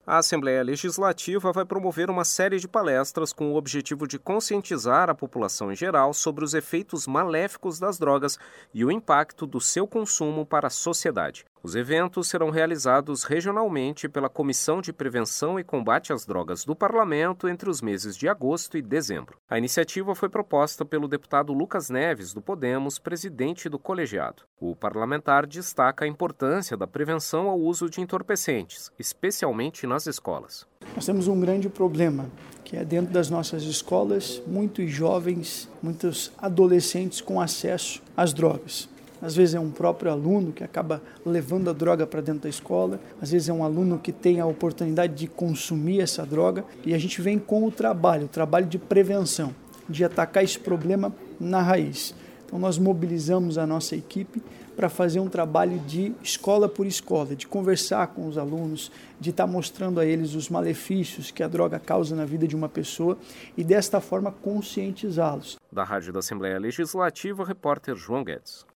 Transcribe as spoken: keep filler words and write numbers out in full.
A Assembleia Legislativa vai promover uma série de palestras com o objetivo de conscientizar a população em geral sobre os efeitos maléficos das drogas e o impacto do seu consumo para a sociedade. Os eventos serão realizados regionalmente pela Comissão de Prevenção e Combate às Drogas do Parlamento entre os meses de agosto e dezembro. A iniciativa foi proposta pelo deputado Lucas Neves, do Podemos, presidente do colegiado. O parlamentar destaca a importância da prevenção ao uso de entorpecentes, especialmente nas escolas. Nós temos um grande problema, que é dentro das nossas escolas, muitos jovens, muitos adolescentes com acesso às drogas. Às vezes é um próprio aluno que acaba levando a droga para dentro da escola, às vezes é um aluno que tem a oportunidade de consumir essa droga, e a gente vem com o trabalho, o trabalho de prevenção, de atacar esse problema na raiz. Então nós mobilizamos a nossa equipe para fazer um trabalho de escola por escola, de conversar com os alunos, de estar mostrando a eles os malefícios que a droga causa na vida de uma pessoa e desta forma conscientizá-los. Da Rádio da Assembleia Legislativa, repórter João Guedes.